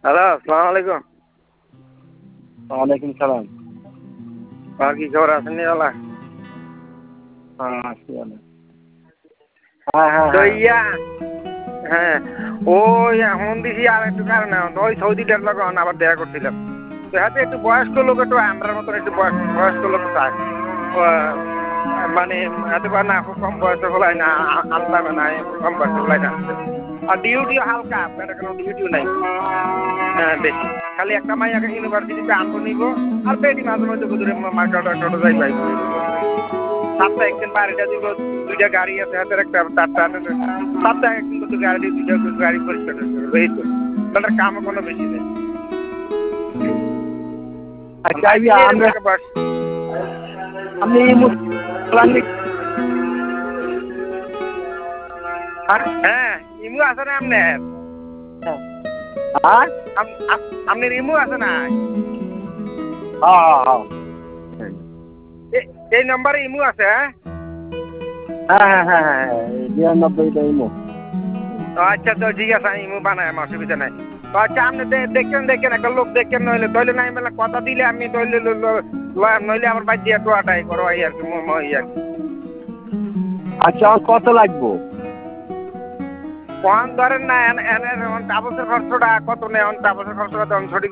Hello, আসসালামু আলাইকুম। ওয়ালাইকুম সালাম। আর কি খবর আছেন নিরালা? হ্যাঁ আছি ভালো। হ্যাঁ হ্যাঁ তো হ্যাঁ ইয়া হ্যাঁ ওই এখন দিছি আর একটু কারণে ওই সৌদিটার লগে আবার দেখা করছিলাম। তো হাতে একটু বয়স্ক লোক একটু আমরার মতন একটু বয়স্ক লোক চায়। মানে এত না খুব কম বয়সে বলাই না আনতাম না কম বয়সে বলাই না। আর ডিউটিও হালকা আপনার কোনো ডিউটিও নাই। হ্যাঁ বেশি খালি একটা মাইয়াকে ইউনিভার্সিটিতে আনবো নিব আর বেটি মাঝে মাঝে বুঝে মার্কেট যাই পাইব। সপ্তাহে একদিন বাড়িটা দিব, দুইটা গাড়ি আছে হাতের একটা সপ্তাহে একদিন তো গাড়ি দুইটা গাড়ি পরিষ্কার করবে এই তো তাদের কামও কোনো বেশি নেই। আচ্ছা আমি হ্যাঁ ইমু আছে না আপনার? হ্যাঁ আপনার ইমু আছে না? এই নম্বরে ইমু আছে? হ্যাঁ হ্যাঁ হ্যাঁ হ্যাঁ হ্যাঁ 92 আচ্ছা তো ঠিক আছে আমি ইমু বানাই আমার অসুবিধা নাই। আচ্ছা আপনি দেখেন একটা লোক দেখেন নইলে তৈলে নাই মেলা কথা দিলে আমি তৈলে নইলে আমার বাড়ি দিয়ে টোয়াটাই করো এই আর কি আর কি। আচ্ছা কত লাগবো? কম ধরেন না এনে কাগজের খরচটা কত নেই কাগজের খরচটা তো সঠিক